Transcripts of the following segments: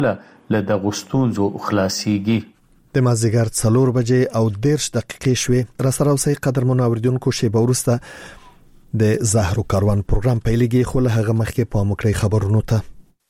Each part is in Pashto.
له دغو ستونزو خلاصيږي. د مازیګر 4 بجې او 10 دقیقې شوې. را سره اوسئ قدرمنو اوریدونکو، شیبه وروسته د زهرو کاروان پروګرام پیلېږي، خو له هغه مخکې په مکرې خبرونو ته.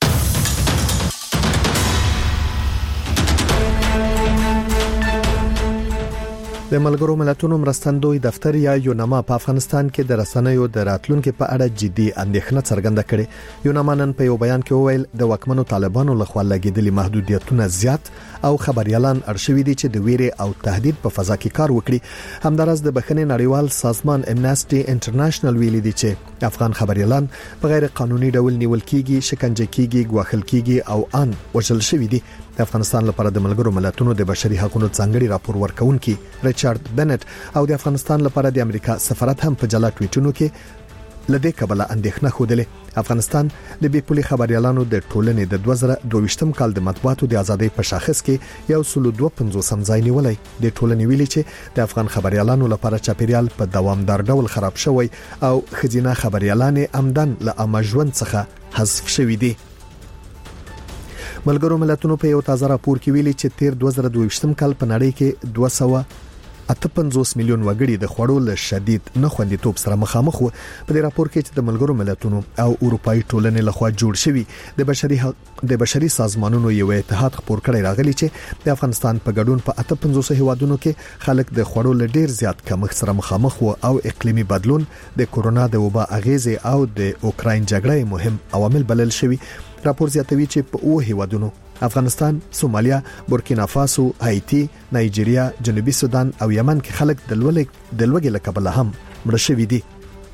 د ملګرو ملتونو مرستندوی دفتر یا یوناما په افغانستان کې د رسنیو د راتلونکو په اړه جدي اندېښنه څرګنده کړې. یوناما نن په یو بیان کې وویل د واکمنو طالبانو لخوا لګیدلي محدودیتونه زیات او خبريالان ارشوي دي چې د ویري او تهدید په فضا کې کار وکړي. همدارس د بخښنې نړیوال سازمان امنیسټي انټرنیشنل ویلي دي چې افغان خبريالان په غیر قانوني ډول نیول کیږي، شکنجه کیږي، ګواښل کیږي او ان وژل شوي دي. د افغانستان لپاره د ملګرو ملتونو د بشري حقوقو ځانګړي راپور ورکونکي ریچارډ بنټ او د افغانستان لپاره د امریکا سفارت هم په جلا ټویټونو کې لدې کبله اندېښنه خوده. افغانستان د بیپولي خبريالانو د ټولنې د 2022م کال د مطبوعاتو د ازادۍ په شاخص کې 152 ځای نیولای. د ټولنې ویلي چې د افغان خبريالانو لپاره چاپیریال په دوامدار ډول خراب شوی او خزینه خبريالان عمدن له امژوند څخه حذف شوی دي. ملګرو ملتونو په یو تازه راپور کې ویلي چې تیر 2022م کال په نړۍ کې 258 میلیون وګړي د خوړو له شدید نخوندیتوب سره مخامخ وو. په دې راپور کې چې د ملګرو ملتونو او اروپאי ټولنې لخوا جوړ شوی د بشري سازمانونو یو اتحاد خبر کړی راغلی چې د افغانستان په ګډون په 58 هیوادونو کې خلک د خوړو له ډیر زیات کمښت سره مخامخ وو او اقلیمي بدلون، د کورونا د وبا اغیزې او د اوکراین جګړې مهم عوامل بلل شوی. راپور زیاتوي چې په اوه هیوادونو افغانستان، سومالیا، بورکینا فاسو، هایتی، نایجیریا، جنوبي سودان او یمن کې خلک د لوږې له کبله هم مړه شوي دي.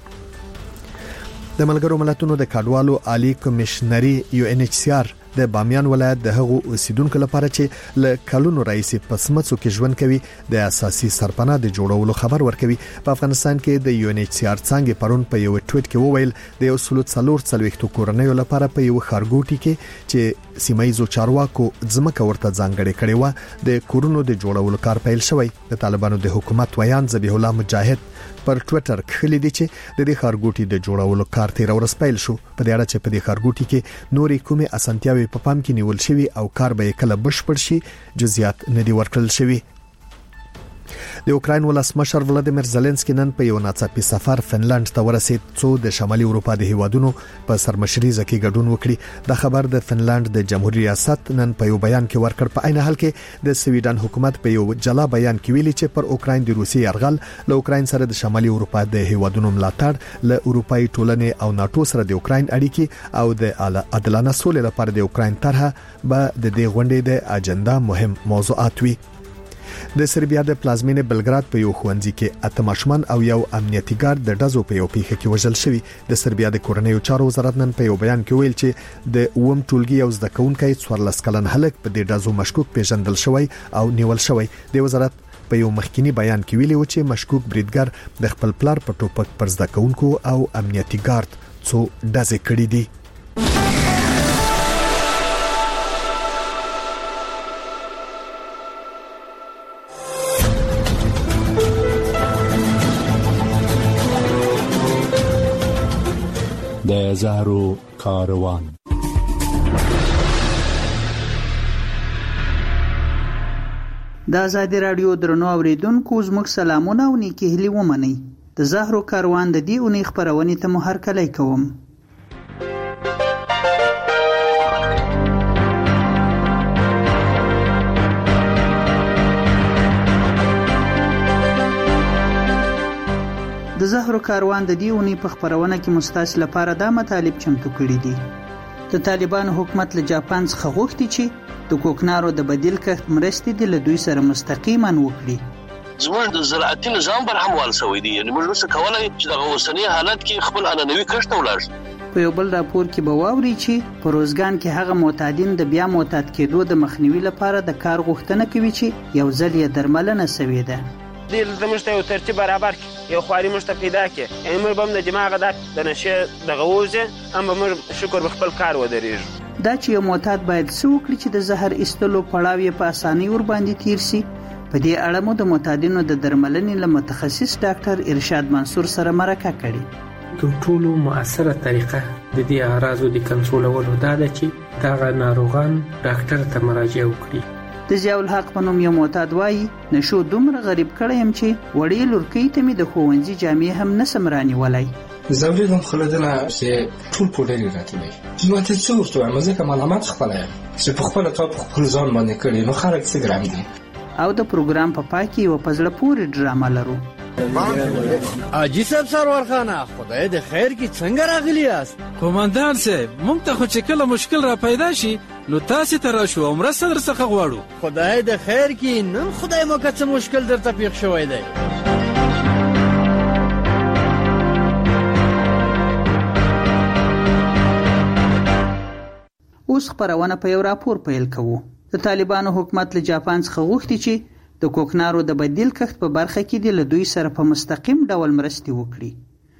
د ملګرو ملتونو د کډوالو عالی کمشنري UNHCR د بامیان ولایت د هغو اوسیدونکو لپاره چې له کلونو راځي په سمڅو کې ژوند کوي د اساسي سرپناه د جوړولو خبر ورکوي. په افغانستان کې د UNHCR څنګه پرون په یو ټویټ کې وویل د یو سلوت څلور څلويختو کورنیو لپاره په یو خارګوټي کې چې سیمایزو چارواکو ځمکه ورته ځانګړې کړې و د کورونو د جوړولو کار پیل شوی. د طالبانو د حکومت ویان ذبیح الله مجاهد پر ټویټر خلې دي چې د دې خارګوټي د جوړولو کار تیر ورځ پیل شو. په دې اړه چې په دې خارګوټي کې نورې کومې اسانتیاوي په پام کې نیول شوی او کار به کله بشپړ شي جزئیات نه دي ورکړل شوی. د اوکراین ولسمشر ولادیمیر زيلنسکي نن په یو ناڅاپي سفر فنلند ته ورسید څو د شمالي اروپا د هیوادونو په سرمشري ځکه ګډون وکړي. د خبر د فنلند د جمهوریت ریاست نن په یو بیان کې ورکړ. په عین حال کې د سویډن حکومت په یو جلا بیان کې ویلي چې پر اوکراین د روسي يرغل له اوکراین سره د شمالي اروپا د هیوادونو ملاتړ له اروپאי ټولنې او ناتو سره د اوکراین اړیکې او د عادلانه سولې لپاره د اوکراین طرحه به د دې غونډې د اجنډا مهم موضوعات وي. د سربیا د پلازمینې بلګراد په یو ښوونځي کې اته ماشومان او یو امنیتي ګارد د ډزو په یو پیښه کې وژل شوی. د سربیا د کورنیو چارو وزارت نن په یو بیان کې ویل چې د اوم ټولګي یو زده کوونکی 14 کلن هلک په دې ډزو مشکوک پیژندل شوی او نیول شوی. د وزارت په یو مخکینی بیان کې ویلي و چې مشکوک بریدګر د خپل پلار په ټوپک پر زده کوونکو او امنیتي ګارد څو ډزې کړې دي. د زهرو کاروان. د آزادی رادیو درنو اوریدونکو زموږ سلامونه او نیکی هیلې ومنئ. د زهرو کاروان د دې اونۍ خبرونې ته مو هرکلی کوم. د زهرو کاروان د دې اونۍ په خبرونه کې مستاسل لپاره دا مطالب چمتو کړي دي. د طالبان حکومت له جاپان څخه غوښتي چې د کوکنارو د بدیل کښت مرستې د دوی سره مستقیما وکړي. زموږ د زراعتي نظام پر هموال شوی دی، یعنی موږ څه کولای چې د اوسنی حالت کې خپل انانوي کښت ولاړ. په یو بل راپور کې به واوري چې په روزګان کې هغه معتادین د بیا معتاد کېدو د مخنیوي لپاره د کار غوښتنه کوي چې یو ځل یې درملنه شوې ده. دل زموږ ته یو ترتیب برابر کړي، یو خواري موږ ته پیدا کړي، یعنې موږ به هم د دماغ د نشې دغه ووځي، هم به موږ شکر به خپل کار ودرېږو. دا چې یو معتاد باید څه وکړي چې د زهر ایستلو پړاو یې په اسانۍ ورباندې تیر شي، په دې اړه مو د معتادینو د درملنې له متخصص ډاکټر ارشاد منصور سره مرکه کړې. تر ټولو مؤثره طریقه د دې اعراضو د کنټرولولو دا ده چې دغه ناروغان ډاکټر ته مراجعه وکړي. د ضیاء الحق په نوم یو معتاد وایي نشو دومره غریب کړی یم چې وړې لورکۍ ته مې د ښوونځي جامې هم نسم رانیولی. زه اورېدم خلدنه چې ټول پوډرې راته وایي. نو ته څه ورته وایم؟ ځکه ملامت خپله یم چې په خپله تا په خپل ځان باندې کړي، نو خلک څه ګرم دي. او د پروګرام په پای کې یوه په زړه پورې ډرامه لرو. حاجي صاحب سرور خانه، خدای د خیر کې څنګه راغلی یاست؟ قومندان صاحب، موږ ته خو چې کله مشکل را پیدا شي نو تاسې ته راشو او مرسته درڅخه غواړو. خدای د خیر کې نن خدای مو که څه مشکل درته پیښ شوی دی. اوس خپرونه په یو راپور پیل کوو. د طالبانو حکومت له جاپان څخه غوښتي چې د کوکنارو د بدیل کښت په برخه کې د له دوی سره په مستقیم ډول مرستې وکړي.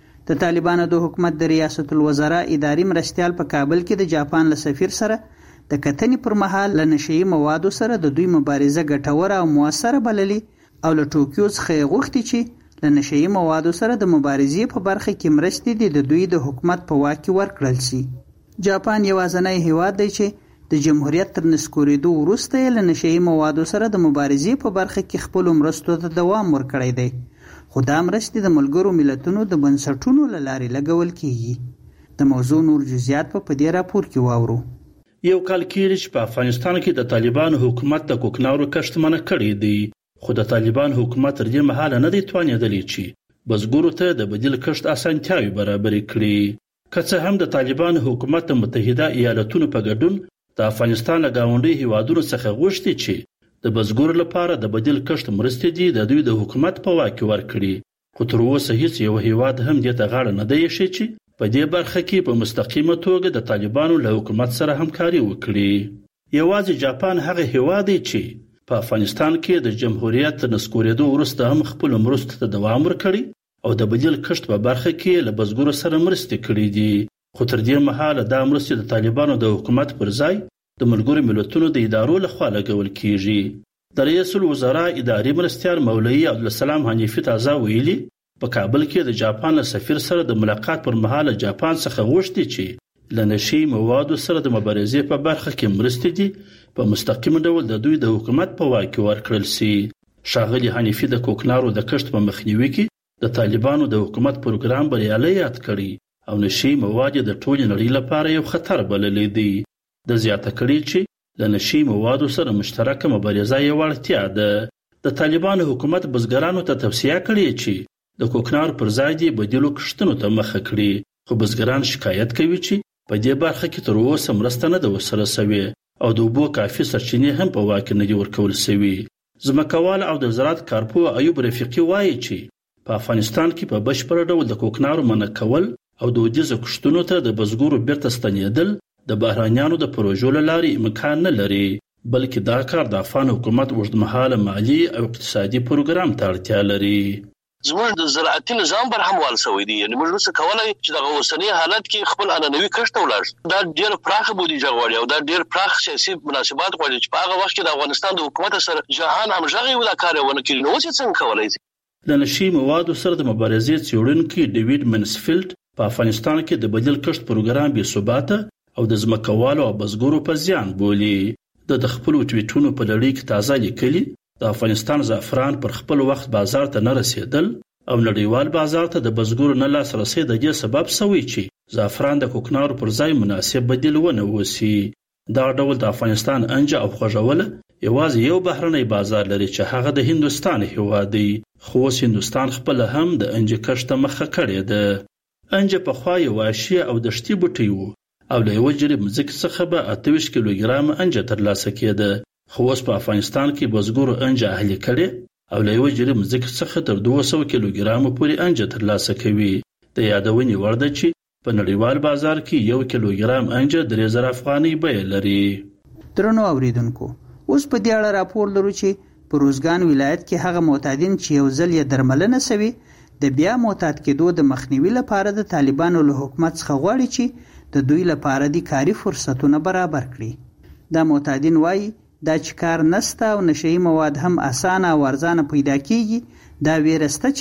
د طالبانو د حکومت د ریاست الوزرا اداري مرستیال په کابل کې د جاپان له سفیر سره د کتنې پر مهال له نشئی موادو سره د دوی مبارزه ګټوره او موثره بللي او له ټوکیو څخه غوښتي چې له نشئی موادو سره د مبارزې په برخه کې مرستې د دوی د حکومت په واک کې ورکړل شي. جاپان یوازینی هیواد دی چې د جمهوریت تر نسکورېدو وروسته یې له نشئی موادو سره د مبارزې په برخه کې خپلو مرستو ته دوام ورکړی دی، خو دا مرستې د ملګرو ملتونو د بنسټونو له لارې لګول کیږي. د موضوع نور جزئیات په دې راپور کې واورو. یو کال کېږي چې په افغانستان کې د طالبانو حکومت د کوکنارو کښت منع کړی دی، خو د طالبان حکومت تر دې مهاله نه دی توانېدلی چې بزګرو ته د بدیل کښت اسانتیاوې برابرې کړي. که څه هم د طالبان حکومت د متحده ایالتونو په ګډون د افغانستان له ګاونډي هیوادونو څخه غوښتي چې د بزګرو لپاره د بدیل کښت مرستې دي د دوی د حکومت په واک کې ورکړي، خو تر اوسه هیڅ یو هیواد هم دې ته غاړه نه دی ایښی چې په دې برخه کې په مستقیمه توګه د طالبانو له حکومت سره همکاري وکړي. یوازې جاپان هغه هیواد دی چې په افغانستان کې د جمهوریت تر نسکورېدو وروسته هم خپلو مرستو ته دوام ورکړي او د بدیل کښت په برخه کې له بزګرو سره مرستې کړي دي، خو تر دې مهاله دا مرستې د طالبانو د حکومت پر ځای د ملګرو ملتونو د ادارو لخوا لګول کیږي. د رئیس الوزرا اداري مرستیال مولوي عبدالسلام حنیفي تازه ویلي په کابل کې د جاپان له سفیر سره د ملاقات پر مهال جاپان څخه غوښتي چې له نشئی موادو سره د مبارزې په برخه کې مرستې دي په مستقیم ډول د دوی د حکومت په واک کې ورکړل شي. ښاغلي حنیفي د کوکنارو د کښت په مخنیوي کې د طالبانو د حکومت پروګرام بریالی یاد کړي او نشئی مواد د ټولې نړۍ لپاره یو خطر بللی دی. د زیاته کړي چې د نشئی موادو سره مشترکه مبارزه یو اړتیا ده. د طالبانو حکومت بزګرانو ته توصیه کړې چې د کوکنار پر ځای دی بدیلو کښتونو ته مخه کړي، خو بزګران شکایت کوي چې په دې برخه کې تر اوسه مرسته نه ده ورسره شوې او د اوبو کافي سرچینې هم په واک نه دي ورکول شوي. ځمکوال او د زراعت کارپوه ایوب رفیقي وایي چې په افغانستان کې په بشپړ ډول د کوکنارو منع کول او دودیزو کښتونو ته د بزګرو بیرته ستنېدل د بهرانیانو د پروژو له لارې امکان نه لري، بلکې دا کار د افغان حکومت اوږدمهاله مالي او اقتصادي پروګرام ته اړتیا لري. زموږ د زراعتي نظام برهموال شوی دی، یعنې موږ نشو کولی چې دغه اوسني حالت کې خپل عنعنوي کښت ته ولاړ شو. دا ډېره پراخه بودیجه غواړي او دا ډېر پراخ سیاسي مناسبات غواړي چې په هغه وخت کې د افغانستان د حکومت سره جهان همغږی و دا کار یې ونه کړي. نو اوس یې څنګه کولی شي؟ د نشئی موادو سره د مبارزې څېړونکي ډیوډ منسفیلډ په افغانستان کې د بدیل کښت پروګرام بې ثباته او د ځمکوالو او بزګرو په زیان بولي. د خپلو ټویټونو په لړۍ کې تازه لیکلي د افغانستان زعفران پر خپل وخت بازار ته نه رسېدل او نړیوال بازار ته د بزګرو نه لاسرسی د دې سبب شوی چې زعفران د کوکنارو پر ځای مناسب بدیل ونه وسی. دا ډول د افغانستان انجه او خوږوله یوازې یو بهرنی بازار لري چې هغه د هندوستان هیواد دی، خو اوس هندوستان خپل هم د انجه کښت مخه کړې ده. انجه پخوا یو وحشي او دشتي بوټی و او له یوه جریب مځکې څخه به 28 کیلوګرامه انجه ترلاسه کېده، خو اوس په افغانستان کې بزګرو انجه اهلي کړې او له یوه جریب مځکې څخه تر 200 کیلوګرامه پورې انجه ترلاسه کوي. د یادونې وړ ده چې په نړیوال بازار کې 1 کیلوګرام انجه 3000 افغانۍ بیه لري. درنو اوریدونکو، اوس په دې اړه راپور لرو چې په روزګان ولایت کې هغه معتادین چې یو ځل یې درملنه شوي د بیا معتاد کېدو د مخنیوي لپاره د طالبانو له حکومت څخه غواړي چې د دوی لپاره د کاري فرصتونه برابر کړي. دا معتادین وایي دا چې کار نسته او نشئی مواد هم اسانه او ارزانه پیدا کیږي، دا ویرسته چې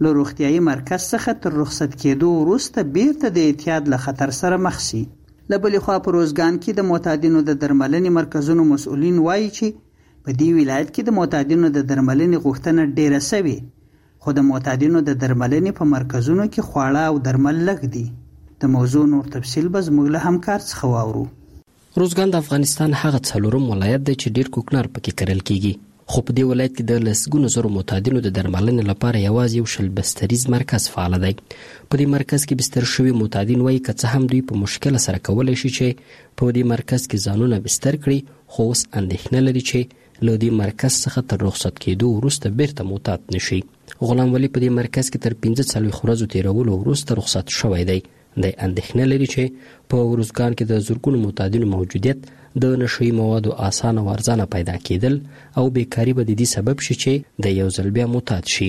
له روغتیايي مرکز څخه تر رخصت کېدو وروسته بیرته د اعتیاد له خطر سره مخ شي. له بلې خوا په روزګان کې د معتادینو د درملنې مرکزونو مسؤلین وایي چې په دې ولایت کې د معتادینو د درملنې غوښتنه ډیره سوي، خو د معتادینو د درملنې په مرکزونو کې خواړه او درمل لږ دي. د موضوع نور تفصیل به زموږ له همکار څخه واورو. روزګان د افغانستان هغه څلورم ولایت دی چې ډیر کوکنار پکې کرل کیږي، خو په دې ولایت کې د لسګونو زرو معتادینو د درملنې لپاره یوازې یو شل بستریز مرکز فعال دی. په دې مرکز کې بستر شوي معتادین وایي که څه هم دوی په مشکل سره کولی شي چې په دې مرکز کې ځانونه بستر کړي، خو اوس اندېښنه لري چې له دې مرکز څخه تر رخصت کېدو وروسته بیرته معتاد نشي. غلام ولی په دې مرکز کې تر 45 ورځو تیرولو وروسته رخصت شوی دی. د اندېښنه لري چې په روزګان کې د زرګونو معتادینو موجودیت د نشوي موادو اسانه او ارزانه پیدا کېدل او بیکاری به د دې سبب شي چې د یو ځل بیا معتاد شي.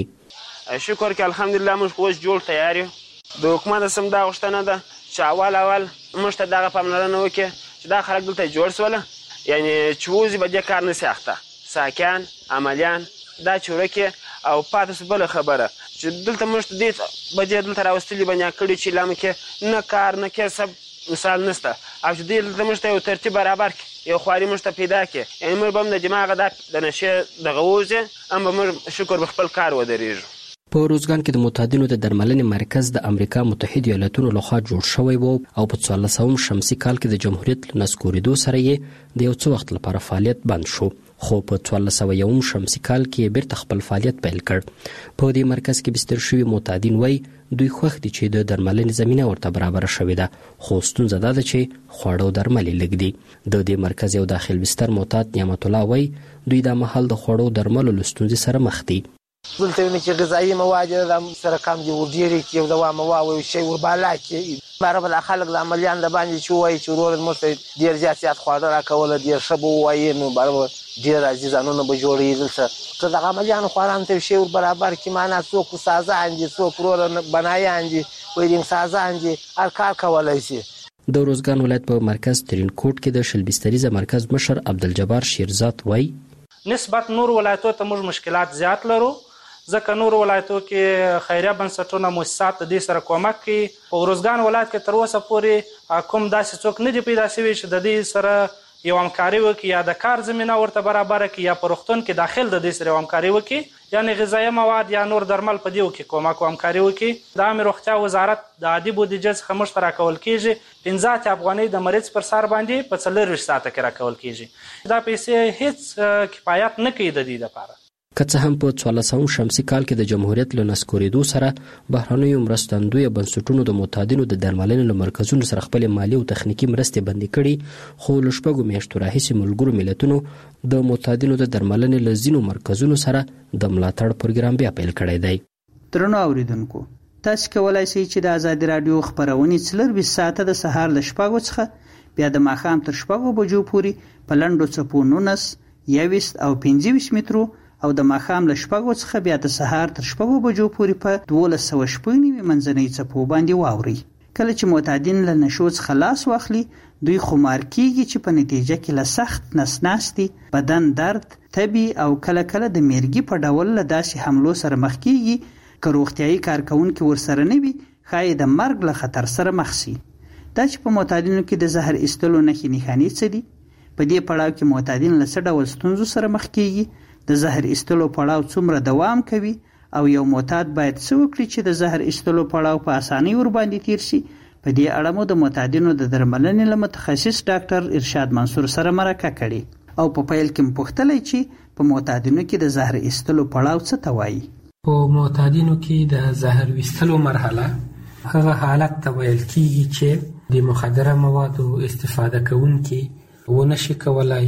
شکر کې الحمدلله موږ اوس جوړ تیار یو. د حکومت سم دا غوښتنه ده چې اول موږ ته دغه پاملرنه وکړي چې دا خلک دلته جوړ سول، یعنی چې وځي به دې کار نه سي اخته ساکان عملیان دا چورکه او پاتې بل خبره چې دلته موږ ته دې بجې دلته راوستلي بنیا کړي چې لامه کې نه کار نه کسب مثال نشته، او چې دلته موږ ته یو ترتیب برابر کړي، یو خواري موږ ته پیدا کړي، یعنی موږ به هم د دماغه د نشې دغه ووځي، هم به موږ شکر به خپل کار ودرېږو. په روزګان کې د معتادینو د درملنې مرکز د امریکا متحده ایالاتونو لخوا جوړ شوی و او په 1400 شمسي کال کې د جمهوریت له نسکورېدو سره یې د یو څه وخت لپاره فعالیت بند شو، خو په 1401 شمسي کال کې بیرته خپل فعالیت پیل کړ. په دې مرکز کې بستر شوي معتادین وایي دوی خوښ دي چې د درملنې زمینه ورته برابره شوې ده، خو ستونزه دا ده چې خواړه او درمل یې لږ دي. د دې مرکز یو داخل بستر معتاد نعمت الله وایي دوی دا مهال د خوړو او درملو له ستونزې سره مخ دي. دلته ونه چې غذایي مواد د سره کم دي ورډېرې کې او دوام واو شي وربالا کې برابر خلک د عملیان د باندې چې وایي چې ورور مست ډیر زیات خواړه راکول ډیر شبو وایي نو برابر ډیر عزیزانو به جوړې دلته ته د عملیان خواران ته شي برابر کې معنا څوک سازان دي څوک ورور بنایان دي وایي سازان دي هر کار کولای شي. د روزګان ولایت په مرکز ترین کوټ کې د شل بستریزه مرکز مشر عبدالجبار شیرزاد وایي نسبت نور ولایتو ته موږ مشکلات زیات لرو، ځکه نور ولایتو کې خیریه بنسټونه مؤسسات د دې سره کومک کوي. په روزګان ولایت کې تر اوسه پورې کوم داسې څوک نه دي پیدا شوي چې د دې سره یو همکاري وکړي یا د کار زمینه ورته برابره کړي یا په روغتون کې داخل د دې سره همکاري وکړي، یعنې غذایي مواد یا نور درمل په دې کې کومک او همکاري وکړي. د عامې روغتیا وزارت د عادي بودیجې څخه موږ ته راکول کېږي 15 افغانۍ د مریض پر سر باندې په 24 ساعته کې راکول کېږي. دا پیسې هیڅ کفایت نه کوي د دې لپاره. که څه هم په 1400 شمسي کال کې د جمهوریت له نسکورېدو سره بهرنیو مرستندویه بنسټونو د معتادینو د درملنې له مرکزونو سره خپلې مالي او تخنیکي مرستې بندي کړي، خو له شپږو میاشتو راهیسې ملګرو ملتونو د معتادینو د درملنې له ځینو مرکزونو سره د ملاتړ پروګرام بیا پیل کړی دی. درنو اوریدونکو، تاسو کولای شئ چې د آزادي رادیو خپرونې 24 ساعته د سهار له شپږو څخه بیا د ماښام تر شپږو بجو پورې په لنډو څپو 19 21 او 25 مترو او د ماښام له شپږو څخه بیا د سهار تر شپږو بجو پورې په 1290 منځنۍ څپو باندې واوري. کله چې معتادین له نشو څخه لاس واخلي دوی خمار کیږي چې په نتیجه کې له سخت نسناستي، بدن درد، تبي او کله کله د میرګي په ډول له داسې حملو سره مخ کیږي که روغتیايي کارکونکي ورسره نه وي ښایي د مرګ له خطر سره مخ شي. دا چې په معتادینو کې د زهر ایستلو نښې نښانې څه دي؟ په دې پړاو کې معتادین له څه ډول ستونزو سره مخ کیږي؟ د زهر ایستلو پړاو څومره دوام کوي او یو معتاد باید څه وکړي چې د زهر ایستلو پړاو په اسانۍ ورباندې تیر شي؟ په دې اړه مو د معتادینو د درملنې له متخصص ډاکټر ارشاد منصور سره مرکه کړې او په پیل کې پوښتلی چې په معتادینو کې د زهر ایستلو پړاو څه ته وایي. په معتادینو کې د زهر ایستلو مرحله هغه حالت ته ویل کېږي چې د مخدره موادو استفاده کوونکي ونشي کولای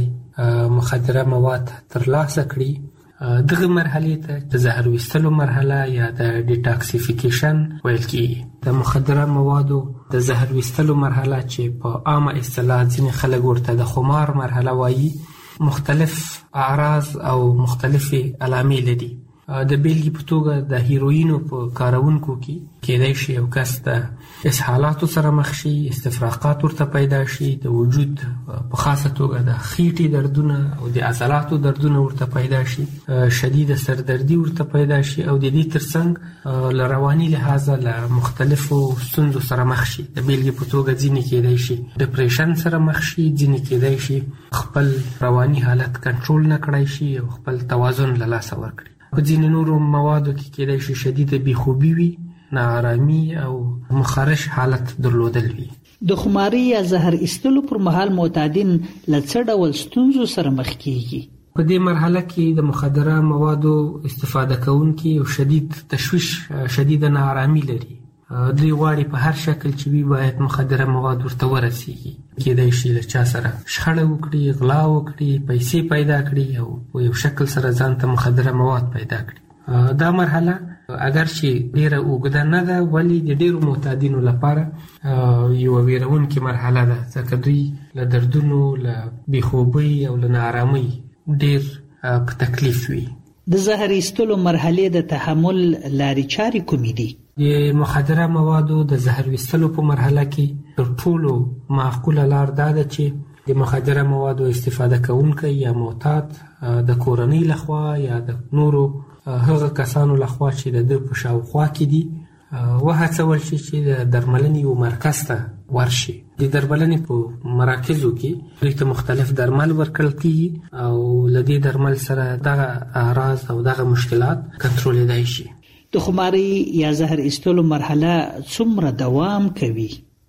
مخدره مواد ترلاسه کړي. دغه مرحله ته د زهر ویستلو مرحله یا د ډیټاکسیفیکیشن ویل کېږي. د مخدره موادو د زهر ویستلو مرحله چې په عامه اصطلاح ځینې خلک ورته د خمار مرحله وایي، مختلف اعراض او مختلفې علامې لري. د بیلګې په توګه د هیروینو په کارونکو کې کېدای شي یو کس د اسهالاتو سره مخ شي، استفراقات ورته پیدا شي، د وجود په خاصه توګه د خېټې دردونه او د عضلاتو دردونه ورته پیدا شي، شدید سردردي ورته پیدا شي او د دې ترڅنګ له رواني لحاظه له مختلفو ستونزو سره مخ شي. د بیلګې په توګه ځینې کېدای شي ډپریشن سره مخ شي، ځینې کېدای شي خپل رواني حالت کنټرول نه کړای شي او خپل توازن له لاسه ورکړي. په ځینې نورو موادو کې کېدای شي شدیده بېخوبي وي، ناارامي او مخارش حالت درلودل وي. د خماري یا زهر ایستلو پر مهال معتادین له څه ډول ستونزو سره مخ کیږي؟ په دې مرحله کې د مخدره موادو استفاده کوونکي یو شدید تشویش، شدیده ناارامي لري. دوی غواړي په هر شکل چې وي باید مخدره مواد ورته ورسیږي. کېدای شي له چا سره شخړه وکړي، غلا وکړي، پیسې پیدا کړي او په یو شکل سره ځان ته مخدره مواد پیدا کړي. دا مرحله اگر چې ډیره اوږده نه ده ولی د ډیرو معتادینو لپاره یو ویرونکې مرحله ده، ځکه دوی له دردونو، له بېخوبۍ او له ناارامۍ ډیر په تکلیف وي. د زهر ایستلو مرحلې د تحمل لارې چارې کومې دي؟ د مخدره موادو د زهر ایستلو په مرحله کې تر ټولو معقوله لار دا ده چې د مخدره موادو استفاده کوونکی یا معتاد د کورنۍ لخوا یا د نورو هغه کسانو لخوا چې د ده په شاوخوا کې دي وهڅول شي چې د درملنې یو مرکز ته ورشي. د درملنې په مراکزو کې دوی ته مختلف درمل ورکړل کېږي او له دې درمل سره دغه اعراض او دغه مشکلات کنټرولېدای شي. د خماري یا زهر ایستلو مرحله څومره دوام کوي؟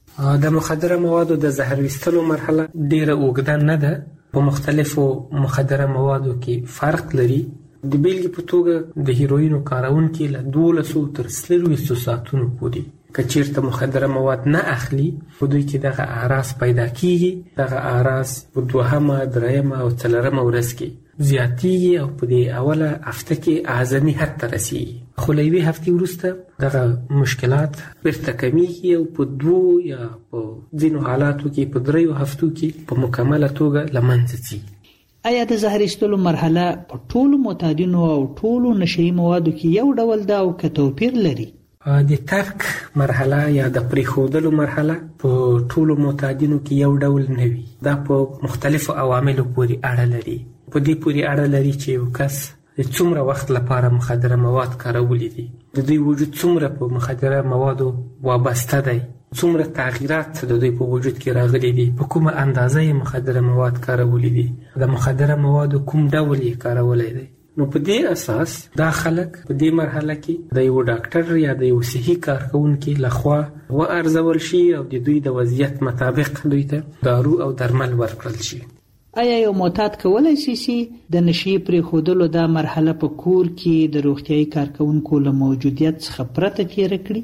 د مخدره موادو د زهر ایستلو مرحله ډیره اوږده نه ده. په مختلفو مخدره موادو کې فرق لري. د بیلګې په توګه د هیروینو کارونکي له 12 تر 24 ساعتونو پورې که چیرته مخدره مواد نه اخلي په دوی کې دغه اعراض پیدا کیږي. دغه اعراض په 2، 3 او 4 ورځ کې زیاتیږي او په دې اوله هفته کې اعظمي حد ته رسیږي. خو له یوې هفتې وروسته دغه مشکلات بیرته کمیږي او په 2 یا په ځینو حالاتو کې په 3 هفتو کې په مکمله توګه له منځه ځي. آیا د زهر ایستلو مرحله په ټولو معتادینو او ټولو نشهیي موادو کې یو ډول ده او که توپیر لري؟ د ترک مرحله یا د پریښودلو مرحله په ټولو معتادینو کې یو ډول نه وي. دا په مختلفو عواملو پورې اړه لري. په دې پورې اړه لري چې یو کس د څومره وخت لپاره مخدره مواد کارولی دي، د دوی وجود څومره په مخدره موادو وابسته دی، څومره تغییرات د دوی په وجود کې راغلي دي، په کومه اندازه یې مخدره مواد کارولی دي، د مخدره موادو کوم ډول یې کارولی دی. نو په دې اساس دا خلک په دې مرحله کې د یو ډاکټر یا د یو صحي کارکونکي لخوا وارزول شي او د دوی د وضعیت مطابق دوی ته دارو او درمل ورکړل شي. آیا یو معتاد کولی شي د نشي پرېښودلو دا مرحله په کور کې د روغتیايي کارکونکو له موجودیت څخه پرته تېره کړي؟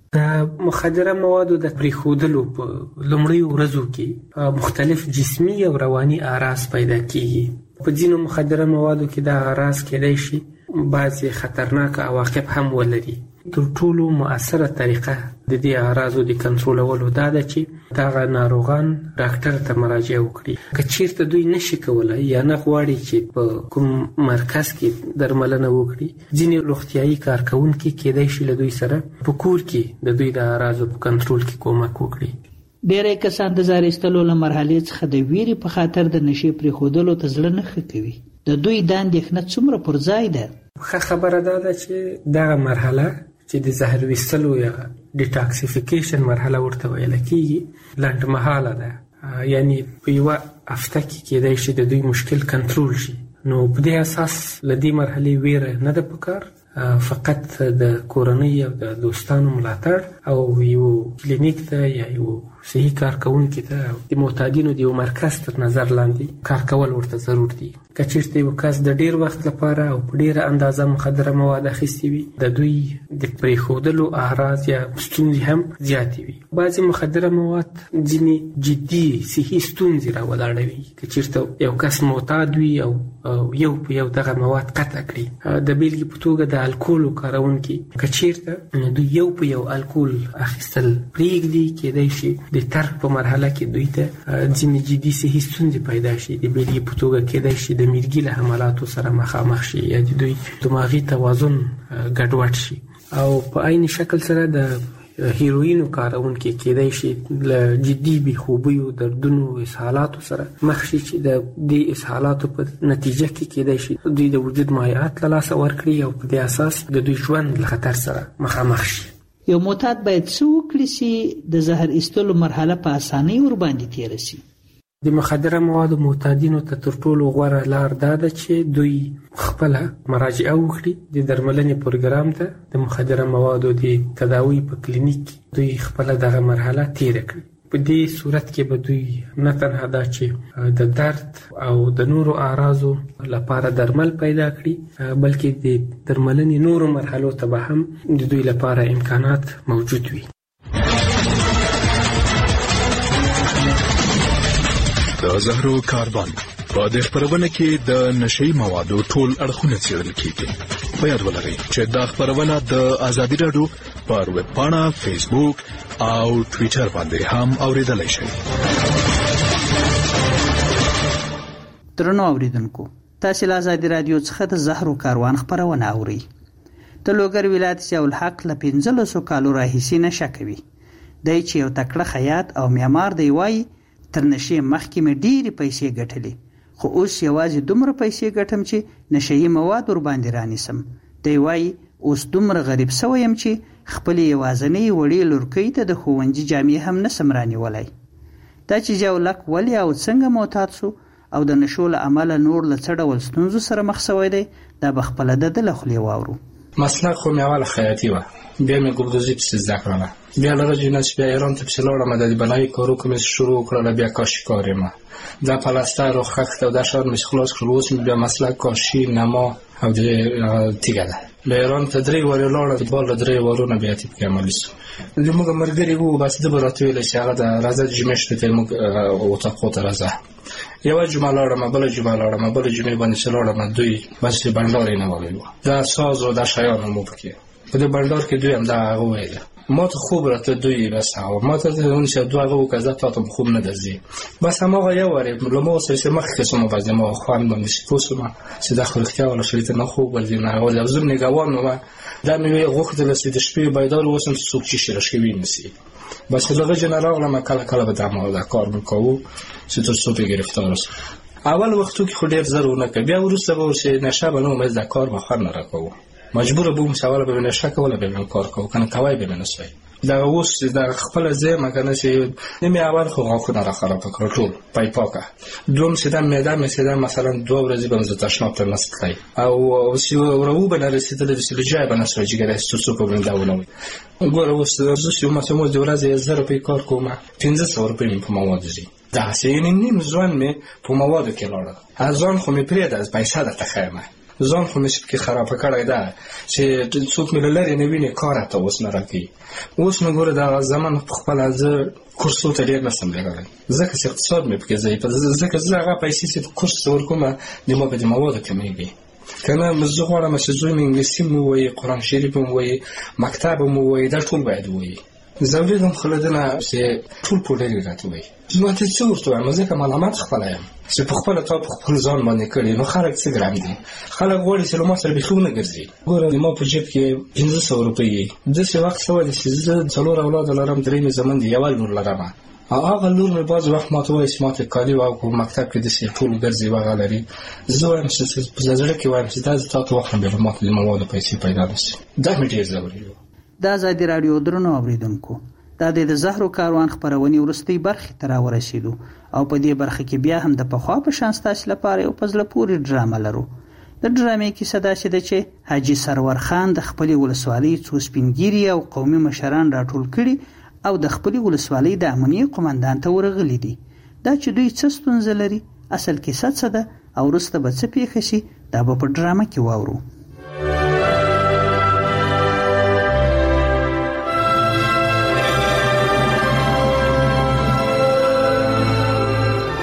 د مخدره موادو د پرېښودلو په لومړیو ورځو کې مختلف جسمي او رواني اعراض پیدا کیږي. په ځینو مخدره موادو کې دا اعراض کېدای شي بعضې خطرناک عواقب هم ولري. تر ټولو مؤثره طریقه د دې اعراضو د کنټرولولو دا ده چې دغه ناروغان ډاکټر ته مراجعه وکړي. که چیرته دوی نشي کولی یا نه غواړي چې په کوم مرکز کې درملنه وکړي، ځینې روغتیايي کارکونکي کېدای شي له دوی سره په کور کې د دوی د اعراضو په کنټرول کې کومک وکړي. ډېری کسان د زهر ایستلو له مرحلې څخه د ویرې په خاطر د نشي پرېښودلو ته زړه نه ښه کوي. د دوی دا اندېښنه څومره پر ځای ده؟ ښه خبره دا ده چې دغه مرحله چې د زهر ویستلو یا ډیټاکسیفیکیشن مرحله ورته ویل کېږي لنډمهاله ده، یعنی په یوه هفته کې کېدای شي د دوی مشکل کنټرول شي. نو په دې اساس له دې مرحلې ویره نه ده پکار، فقط د کورنۍ او د دوستانو ملاتړ او یو کلینیک ته یا یو صحي کارکونکي ته د معتادینو د یو مرکز تر نظر لاندې کار کول ورته ضرور دي. که چیرته یو کس د ډیر وخت لپاره او په ډیره اندازه مخدره مواد اخیستي وي، د دوی د پرېښودلو اعراض یا ستونزې هم زیاتې وي. بعضې مخدره مواد ځینې جدي صحي ستونزې راولاړوي. که چیرته یو کس معتاد وي او یو په یو دغه مواد قطع کړي، د بیلګې په توګه د الکولو کارونکي که چیرته دوی یو په یو الکول اخیستل پرېږدي، کېدای شي د ترک په مرحله کې دوی ته ځینې جدي صحي ستونزې پیدا شي. د بیلګې په توګه کېدای شي د میرګي له حملاتو سره مخامخ شي یا د دوی دماغي توازن ګډوډ شي، او په عین شکل سره د هیروینو کارونکي کېدای شي له جدي بېخوبیو، دردونو، اسهالاتو سره مخ شي چې د دې اسهالاتو په نتیجه کې کېدای شي دوی د وجود مایعات له لاسه ورکړي او په دې اساس د دوی ژوند له خطر سره مخامخ شي. یو معتاد باید څه وکړي چې د زهر ایستلو مرحله په اسانۍ ورباندې تېره شي؟ د مخدره موادو معتادینو ته تر ټولو غوره لار دا ده چې دوی خپله مراجعه وکړي د درملنې پروګرام ته، د مخدره موادو د تداوی په کلینیک دوی خپله دغه مرحله تېره کړي. په دې صورت کې به دوی نه تنها دا چې د درد او د نورو اعراضو لپاره درمل پیدا کړي، بلکې د درملنې نورو مرحلو ته به هم د دوی لپاره امکانات موجود وي. د زهرو کاروان په دې خبرونه کې د نشي موادو ټول اړخونه څېړل کیږي. په یاد ولرئ چې دا خبرونه د ازادي رادیو پر ویب پاڼه، فیسبوک او ټویټر باندې هم اوریدلای شئ. درنو اوریدونکو، تاسو له ازادي رادیو څخه د زهرو کاروان خبرونه اورئ. د لوګر ولایت ضیاء الحق له 15 کالو راهیسې نشه کوي. دی چې یو تکړه خیاط او معمار دی وایي تر نشې مخکې مې ډېرې پیسې ګټلې، خو اوس یوازې دومره پیسې ګټم چې نشهیي مواد ورباندې رانیسم. دی وایي اوس دومره غریب سوی یم چې خپلې یوازینۍ وړې لورکۍ ته د ښوونځي جامې هم نسم رانیولی. دا چې ضیاء الحق ولې او څنګه معتاد سو او د نشو له امله نور له څه ډول ستونزو سره مخ سوی دی، دا به خپله د ده له خولې واورو. مسلک خو مې اوله خیاطي وه، بیا مې ګلدوزي پسې زده کړله، بیا له رجې نه چې بیا ایران ته پسې لاړم، د بنایي کارو که مې شروع کړله، بیا کاشي کار یم، دا پلستر او خښت او دا شیان مې خلاص کړل. اوس مې بیا مسلک کاشي، نما او د تیږه ده. له ایران ته 3 وارې لاړم، بال له 3 وارونه بیا تیب کې عملي سو. زموږ ملګري وو، بس ده به راته ویله چې هغه د راځه جمعې شپې ته موږ اتاقو ته راځه. یوه جمعه لاړم، بله جمعه لاړم، بله جمعې باندې چې لاړم، دوی بس بنډار یې نه ویلو، دا ساز او دا شیان هم پکې په دې بنډار کې دوی هم دا هغه ویله. ما ته خوب راته دوی بس هغه ما ته اون چې دوه هغه وکړه تا ته خوب نه درځي. بس هماغه یو وارې له ما سره چې مخکې سوم باز ما خوان باندې پوسوم چې دا خو اختیار ولا شریته نه خوب ورځي نه او زم نگاوان نو دا مې غوښتل چې د شپې بیدار وسم څوک چې شرشوي نسی. بس لږه جنرال ما کله کله به دا کار وکاو چې تر څو په گرفتار شم. اول وختو کې خو ډېر ضرور نه کړ، بیا وروسته به چې نشه به نو مې دا کار به خور نه راکاو، مجبور بوم چې اوله به نشه کوله به من کار کوو کنه کوي به نه سوي. دا اوس دا خپل ځای مکنه چې نیمه اول خو غاښونه را خراب کړ ټول پای پاکه، دوم چې دا معده مې سیدا مثلا 2 ورځې به زه تشناب تر نستای او چې ورو به نه رسیدل چې لږه به نه سوي چې ګره څه په بل داونه. ګوره اوس زه چې ما سمو د ورځې 1000 روپۍ کار کوم، 1500 روپۍ په مواد دي. دا سینې نیم ځوان مې په مواد کې لاړ، ځان خو مې پرې د پیسې د تخیمه ځان خو مې کې خراب کړی دا چې څوک مې لري نه ویني کار ته اوس نه راکې. اوس نو ګوره دا زمان په خپل ځ کورسو ته ډېر نسم لګړی، ځکه چې اقتصاد مې پکې ځای په ځکه زه هغه پیسې چې کورس ورکوم د ما په دې موادو کمیږي کنه. زه غواړم چې زوی مې انګلیسي مو وایي، قرآن شریف مو وایي، مکتب مو وایي، دا ټول باید وایي. زولیدم خلدنه چې ټول پوډري راته وایي. نو ته څه ورته وایم؟ ځکه معلومات خپله یم چې په خپله تا په خپل ځان باندې کړي. نو خلک څه ګرم دي، خلک غواړي چې له ما سره بیخي ونه ګرځي. ګوره ما په جیب کې 1500 روپۍ داسې وخت سوی دی چې زه 4 اولاد لرم، 3 مې زمن دي، یوه لور لرم. هغه لور مې بعض وخت ما ته وایي چې ما ته کالي په مکتب کې داسې ټول ګرځي وغه لري. زه وایم چې په زړه کې وایم چې دا زه تا ته واخلم بیا به ما ته د موادو پیسې پیدا نه شي. دا مې ډېر ضروري و. دا ازادي راډیو درنو اوریدونکو، دا د زهرو کاروان خبرونې وروستۍ برخې ته راورسېدو او په دې برخه کې بیا هم د پخوا په شان ستاسو لپاره یو په زړه پورې ډرامه لرو. د ډرامې کیسه داسې ده چې حاجي سرور خان د خپلې ولسوالۍ څو سپینګیري او قومي مشران راټول کړي او د خپلې ولسوالۍ د امنیې قومندان ته ورغلي دي. دا چې دوی څه ستونزه لري، اصل کیسه څه ده او وروسته به څه پیښه شي، دا به په ډرامه کې واورو.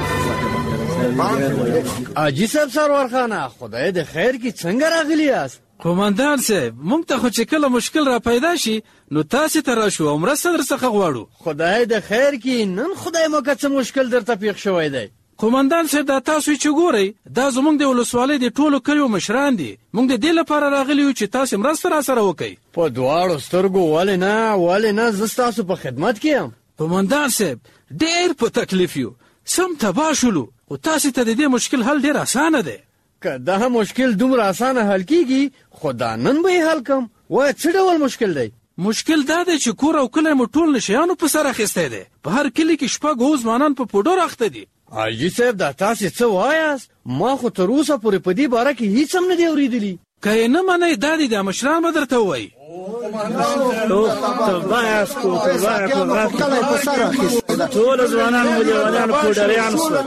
حاجی صاحب سرور خانه، خدای د خیر کی څنګه راغلی یاست؟ قومندان صاحب مونږ ته خو چې کله مشکل را پیدا شي نو تاسې ته راشو او مرسته درڅخه غواړو. خدای د خیر کې نن خدای مو که څه مشکل درته پیښ شوی دی. قومندان صاحب دا تاسو چې ګورئ دا زمونږ د ولسوالۍ د ټولو کلیو مشران دي. مونږ د دې لپاره راغلي یو چې تاسې مرسته راسره وکئ. په دواړو سترګو ولې نه زه ستاسو په خدمت کې یم. قومندان صاحب ډېر په تکلیف یو، سم تباه شولو، خو تاسې ته د دې مشکل حل ډېر اسانه دی. که دا مشکل دومره اسانه حل کیږي خو دا نن به یې حل کم. وایه څه ډول مشکل دی؟ مشکل دا دی چې کور او کلی مو ټول نشیانو په سر اخیستی دی. په هر کلي کې 6 ځوانان په پوډر اخته دي. حاجي صاحب دا تاسې څه وایاست؟ ما خو تر اوسه پورې په دې باره کې هیڅ هم نه دی اورېدلي. که یې نه منئ دا دي د مشران به درته ووایي. ټول ځوانان مو لیونیان پوډریان شول.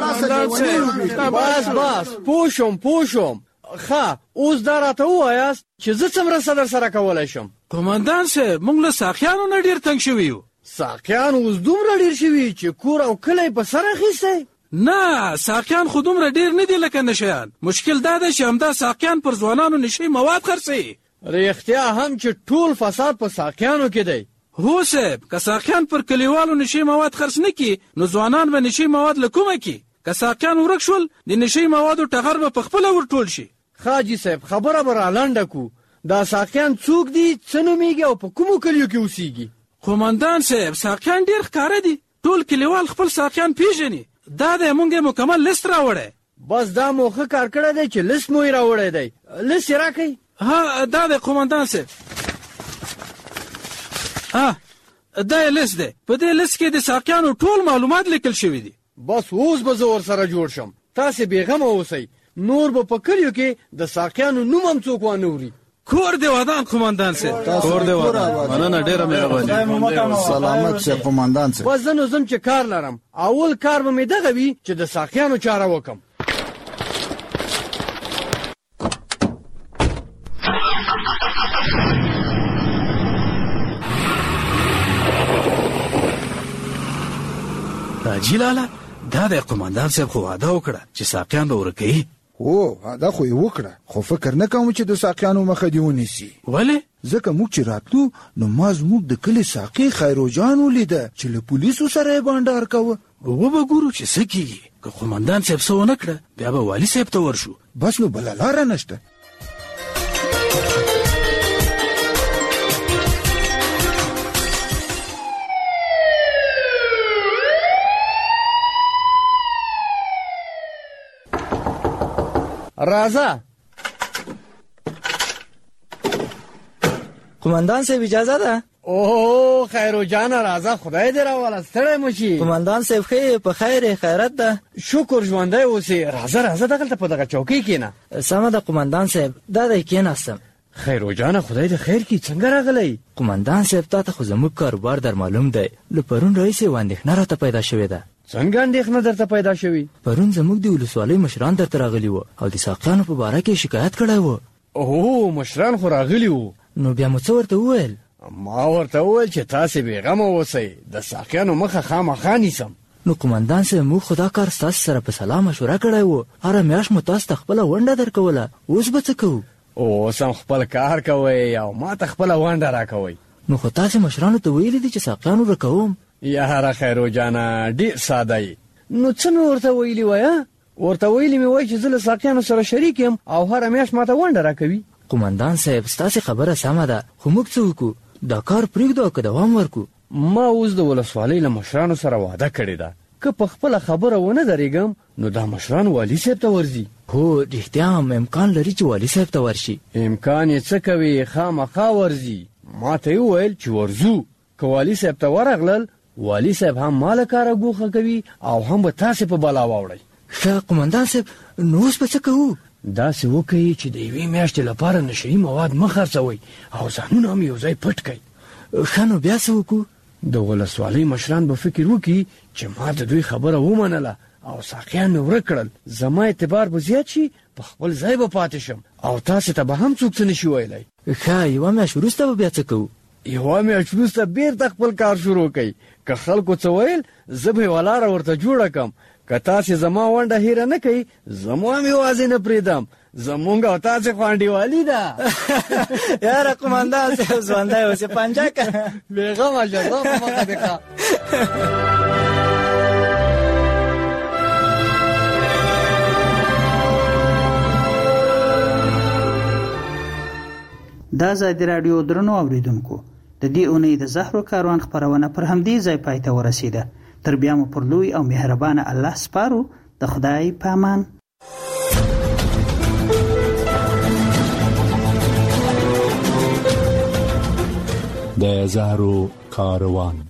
بس پوه شوم. ښه اوس دا راته ووایاست چې زه څه مرسته در سره کولی شم؟ قومندان صاحب موږ له ساقیانو نه ډېر تنګ شوي یو. ساقیان اوس دومره ډېر شوي چې کور او کلی په سر اخیستی؟ نه ساقیان خو دومره ډېر نه دي لکه نشیان. مشکل دا دی چې همدا ساقیان پر ځوانانو نشي مواد خرڅوي. رښتیا هم چې ټول فساد په ساقیانو کې دی. هو صاحب که ساقیان پر کلیوالو نشي مواد خرڅ نه کړي نو ځوانان به نشي مواد له کومه کړي. که ساقیان ورک شول د نشي موادو ټغر به په خپله ورټول شي. حاجي صاحب خبره به رالنډه کو. دا ساقیان څوک دي، څه نومیږي او په کومو کلیو کې اوسیږي؟ قومندان صاحب ساقیان ډېر ښکاره دي. ټول کلیوال خپل ساقیان پیژني. دا دی مونږ یې مکمل لیست راوړی. بس دا مو ښه کار کړی دی چې لیست مو یې راوړی دی. لیست یې راکئ. ها دا دی قومندان صاحب. دا یې لیست دی. په دې لیست کې د ساقیانو ټول معلومات لیکل شوي دي. بس اوس به زه ورسره جوړ شم. تاسې بېغمه اوسئ. نور به په کلیو کې د ساقیانو نوم هم څوک وانه وري. کور دی ودان قومندان صاحب. کور دی ودان. مننه ډېره مهرباني. سلامت شه قومندان صاحب. بس زه نو ځم چې کار لرم. اول کار به مې دغه وي چې د ساقیانو چاره وکم. حاجي لالا دا د قومندان صاحب خو واده وکړه چې ساقیان به ورکوي. هو دا خو یې وکړه خو فکر نه کوم چې د ساقیانو مخه دې ونیسي. ولې؟ ځکه موږ چې راتلو نو ما زموږ د کلي ساقي خیروجان ولیده چې له پولیسو سره یې بانډار کوه. وبه ګورو چې څه کېږي. که قومندان صاحب څه ونه کړه بیا به والي صاحب ته ورشو. بس نو بله لاره نشته. راځه. قومندان صاحب اجازه ده؟ اوه خیرو جان راځه خدای دې راواله ستړی مشي. قومندان صاحب ښه په خیر خیرت ده؟ شکر ژوندی اوسې. راځه دغلته په دغه چوکۍ کښېنه. سمه ده قومندان صاحب دا دی کښېناستم. خیرو جان خدای دې خیر کړي. څنګه راغلی؟ قومندان صاحب تا ته خو زموږ کاروبار در معلوم دی. له پرون راهیسې یوه اندېښنه راته پیدا شوې ده. څنګه اندېښنه درته پیدا شوې؟ پرون زموږ د ولسوالۍ مشران درته راغلي وو او د ساقیانو په باره کې شکایت کړی وو. اوه مشران خو راغلي وو. نو بیا مو څه ورته وویل؟ ما ورته وویل چې تاسې بېغمه اوسئ د ساقیانو مخه خامخا نیسم. نو قومندان صاحب موږ خو دا کار ستاسو سره په سلا مشوره کړی وو. هره میاشت مو تاسو ته خپله ونډه درکوله. اوس به څه کوو؟ اوس هم خپل کار کوئ او ما ته خپله ونډه راکوئ. نو خو تاسې مشرانو ته ویلي دي چې ساقیان ورکوم. یاره خیرو جانه ډېر ساده یې. نو څه مې ورته ویلي وایه؟ ورته ویلي مې وایي چې زه له ساقیانو سره شریک یم او هره میاشت ما ته ونډه راکوي. قومندان صاحب ستاسې خبره سمه ده خو موږ څه وکړو؟ دا کار پرېږدو او که دوام ورکړو؟ ما اوس د ولسوالۍ له مشرانو سره وعده کړې ده که په خپله خبره ونه درېږم نو دا مشران والي صاحب ته ورځي. هو رښتیا هم امکان لري چې والي صاحب ته ورشي. امکان یې څه کوي خامخا ورځي. ما ته یې وویل چې ورځو. که والي صاحب ته ورغلل والي صاحب هم ما له کاره ګوښه کوي او هم به تاسې په بلا واوړئ. ښه قومندان صاحب نو اوس به څه کوو؟ داسې وکړئ چې د یوې میاشتې لپاره نشهیي مواد مه خرڅوئ او ځانونه هم یو ځای پټ کړئ. ښه نو بیا څه وکړو؟ د ولسوالۍ مشران به فکر وکړي چې ما د دوی خبره ومنله او ساقیان مې ورک کړل. زما اعتبار به زیات شي په خپل ځای به پاتې شم او تاسې ته به هم څوک څه نشي ویلی. ښه یوه میاشت وروسته به بیا څه کوو؟ یوه میاشت وروسته بیرته خپل کار شروع کوئ. که خلکو څه ویل زه به یوه لاره ورته جوړه کړم. که تاسې زما ونډه هیره نه کوئ زما هم یوازې نه پرېږدم. زمونږ او تاسو خوانډیوالي ده. یاره قومندان صاحب ځوانده اوسې پنجه که بیغمه جزا په مخه دې که. دا ازادي راډیو درنو اوریدونکو د دې اونۍ د زهرو کاروان خپرونه پر همدې ځای پای ته ورسیده. تر بیا مو پر لوی او مهربانه الله سپارو. د خدای په امان. د زهرو کاروان.